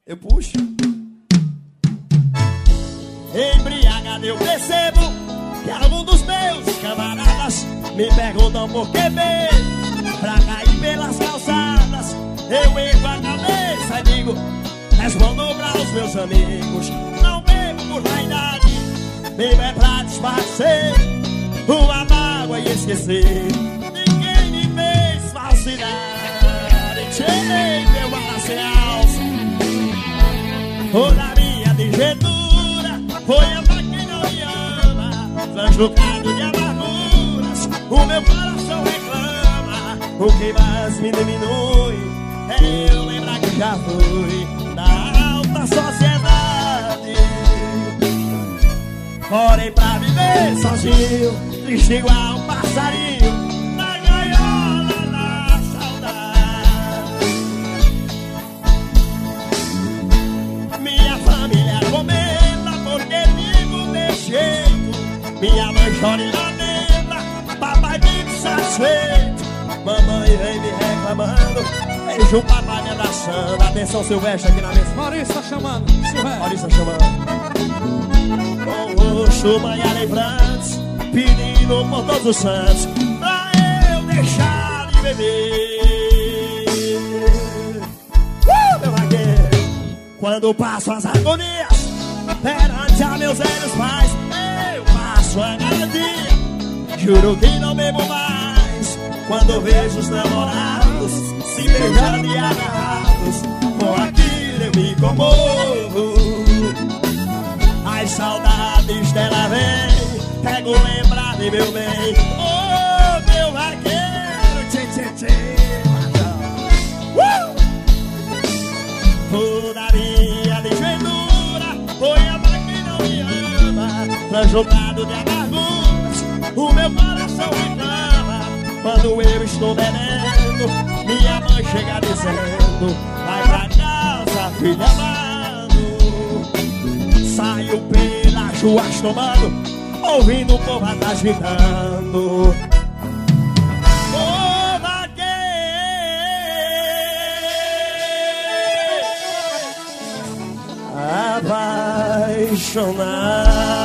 Eu puxo. Embriagado eu percebo que algum dos meus camaradas me perguntam por que bebo. Pra cair pelas calçadas eu ergo a cabeça e digo, respondo pra os meus amigos, não bebo por vaidade, bebo é pra disfarçar uma mágoa e esquecer. Ninguém me fez falsidade. Tirei meu ar sem alça, toda a minha dejetura foi a pra quem não me ama. Translucado de amarguras, o meu coração reclama. O que mais me diminui é eu lembrar que já fui da alta sociedade. Porém pra viver sozinho, triste igual um passarinho na gaiola da saudade. Minha família comenta porque vivo desse jeito. Minha mãe chora e lamenta, papai vive satisfeito. Mamãe vem me reclamando, beijo o papai me abraçando. Atenção Silvestre aqui na mesa. Maurício tá chamando, Silvestre. Maurício tá chamando. Com o rosto manhã lembrantes, pedindo por todos os santos pra eu deixar de beber. Meu vaqueiro, quando passo as agonias perante a meus velhos pais, eu passo a garantia, juro que não bebo mais. Quando vejo os namorados se beijando e agarrados, com aquilo eu me comovo. As saudades dela vem, pego lembrar de meu bem. Oh, meu vaqueiro, tchê, tchê, tchê, toda a minha desventura foi a pra quem não me ama. Transjugado de amarguras, o meu coração reclama. Quando eu estou bebendo, minha mãe chega dizendo, vai pra casa, filho amado. Saio pelas ruas tomando, ouvindo o povo atrás gritando. Ô vaqueiro, apaixonado.